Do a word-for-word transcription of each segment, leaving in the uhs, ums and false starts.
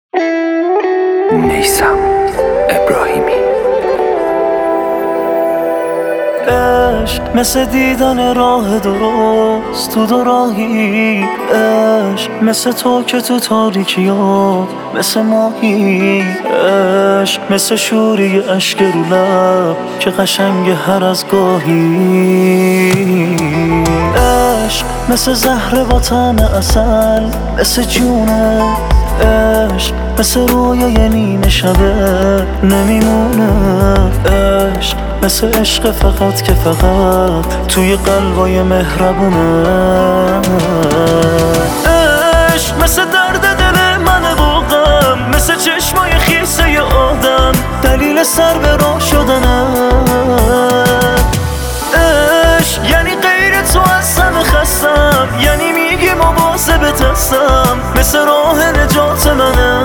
میثم ابراهیمی. عشق مثل دیدن راه درست تو دو راهی، عشق مثل تو که تو تاریکی ها مثل ماهی، عشق مثل شوری اشک رو لب که قشنگ هر از گاهی، عشق مثل زهر با طعم عسل مثل جونه، عشق مثل رویای نیمه شبه نمیمونه، عشق مثل عشق فقط که فقط توی قلبای مهربونه، عشق مثل درد دل من و غم، مثل چشمای خیسه ی آدم دلیل سر به راه شدنه، عشق یعنی غیر تو از همه خستم، یعنی میگی مواظبت هستم، مثل راه نجات منه.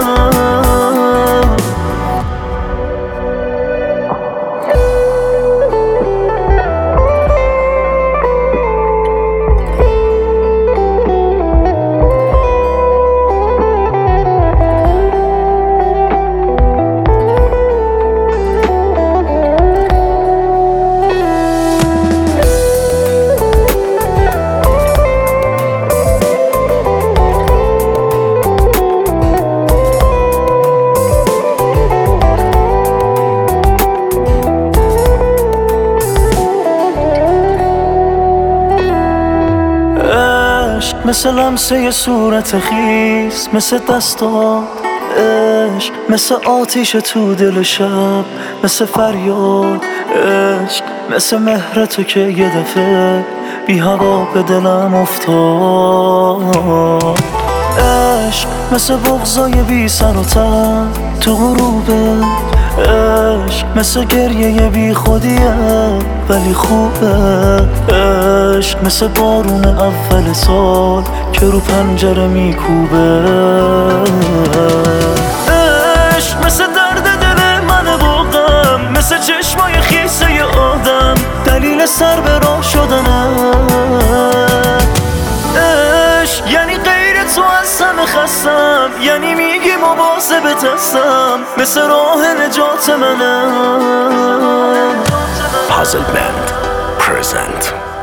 مثل لمسه صورت خیس، مثل دستات عشق، مثل آتیش تو دل شب، مثل فریاد عشق، مثل مهر تو که یه دفعه بی هوا به دلم افتاد، عشق مثل بغضای بی سر و ته تو غروبه، عشق مثل گریه بی خودیه ولی خوبه، عشق مثل بارون اول سال که رو پنجره میکوبه، عشق مثل درد دل من و غم، مثل چشمای خیسه ی آدم دلیل سر به راه شدنه، عشق یعنی غیر تو از همه خستم، یعنی میگی مواظبت هستم، مثل راه نجات منه. Puzzle Band present